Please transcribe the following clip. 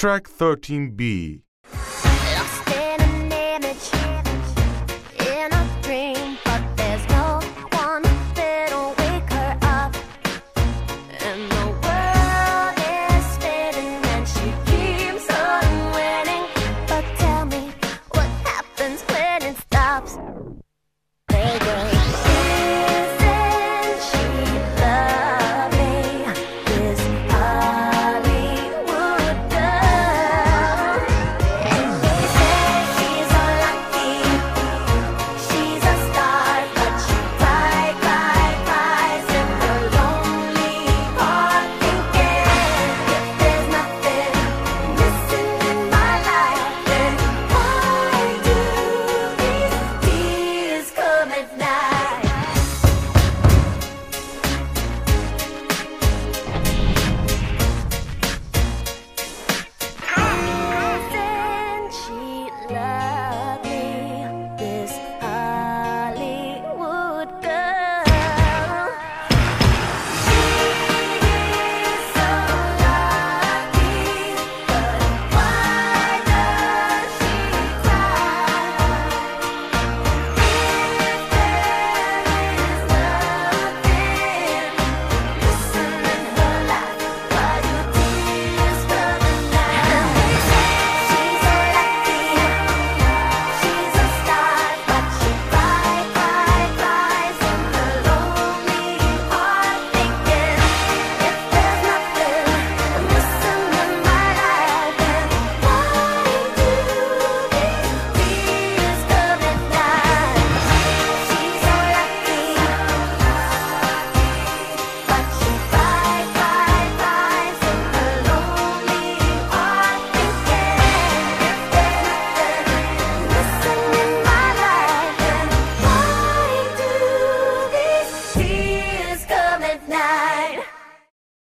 Track 13B. Lost in an image, in a dream, but there's no one that'll wake her up. And the world is spinning and she keeps on winning. But tell me, what happens when it stops? Isn't she lovely, this Hollywood girl? And they say she's so lucky, she's a star, but she cries in her lonely heart, thinking if there's nothing missing in my life, then why do these tears come at night? Isn't she lovely, this Hollywood girl? She's so lucky, but why does she cry? If there is nothing missing in her life, why do tears come at night? They say she's so lucky, she's a star, but she cries in her lonely heart, thinking if there's nothing missing in my life, then why do these tears come at night? She's so lucky, but she cries in her lonely heart, thinking if there's nothing missing in my life, then why do these tears come at night?